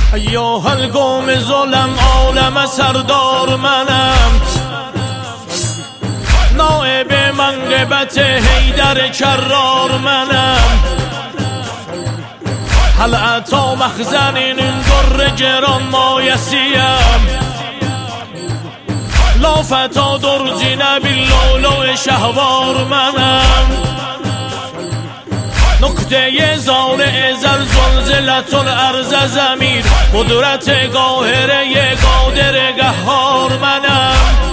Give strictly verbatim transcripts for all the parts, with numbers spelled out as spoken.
یا القوم ظلم عالم سردار منم، نائب منقبت حیدر کرار منم. هل عطا مخزن این در گران مایسیم، لافتا درجی نبی لولو شهوار منم. نکته زال ازل زلزلت الارض زمیر، قدرت قاهره قادر قهار منم.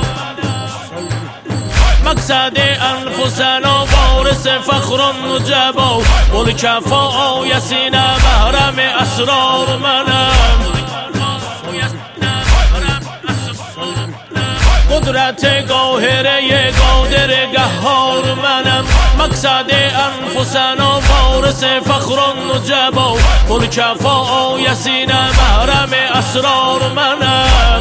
مقصد انفسنا وارث فخر نجبا، بالکفا آیسین محرم اسرار منم. قدرت قاهره قادر قهار منم. مقصد انفسنا وارث فخر نجبا، بالکفا آیسین محرم اسرار منم.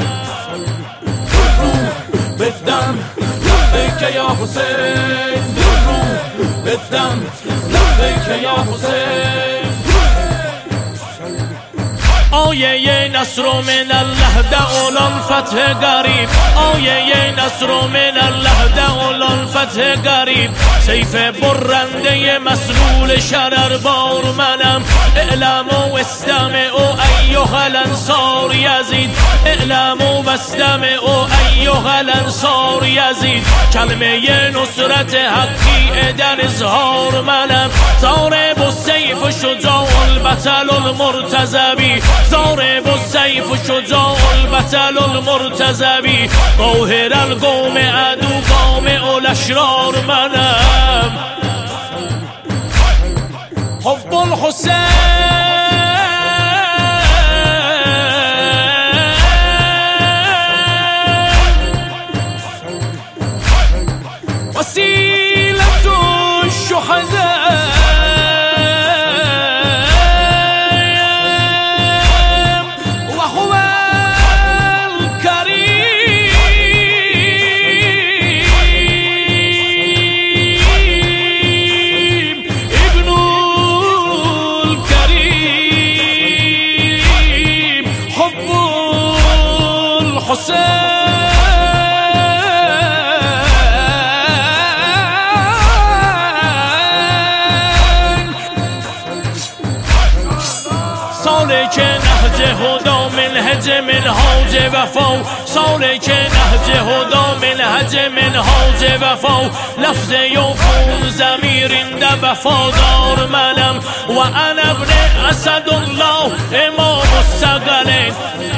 بدم لبیک یا حسین، بدم لبیک یا حسین. آیه نصر من الله دعالان فتح قریب، آیه نصر من الله دعالان فتح قریب. سیف برنده مسلول شرر بار منم. اعلموا واستمعوا ایها الانصار یزید، اعلموا واستمعوا ایها الانصار یزید. کلمه نصرت حقی در اظهار منم. ضارب السیف شجاع البطل المرتضوی، ضارب السیف شجاع البطل المرتضوی. قاهر القوم عدو قامع الاشرار منم. حب الحسین وسیلة الشهداء، سالک نهج هدا منهج منهاج وفا، سالک نهج هدا منهج منهاج وفا. لفظ یوفون ضمیرین در وفادار منم. و انا ابن اسد الله امام الثقلین.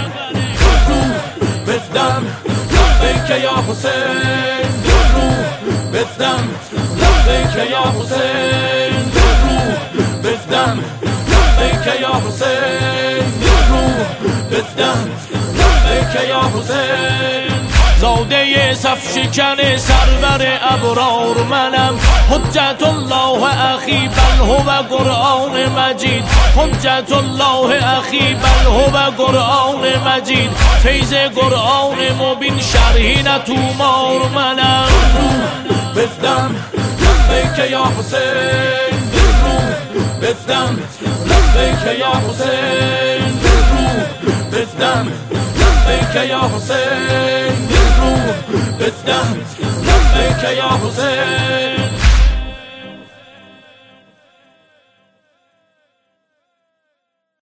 بدم لبیک یا حسین، بدم لبیک یا حسین، بدم لبیک یا حسین، بدم لبیک یا حسین. زاده صف شکن سرور ابرار منم. حجت الله اخی بل هو قرآن مجید، حجت الله اخی بل هو قرآن مجید. فیض قرآن مبین شرحی نتومار منم. بدم لبیک یا حسین، بدم لبیک یا حسین، بدم لبیک یا حسین، بدم لبیک یا حسین.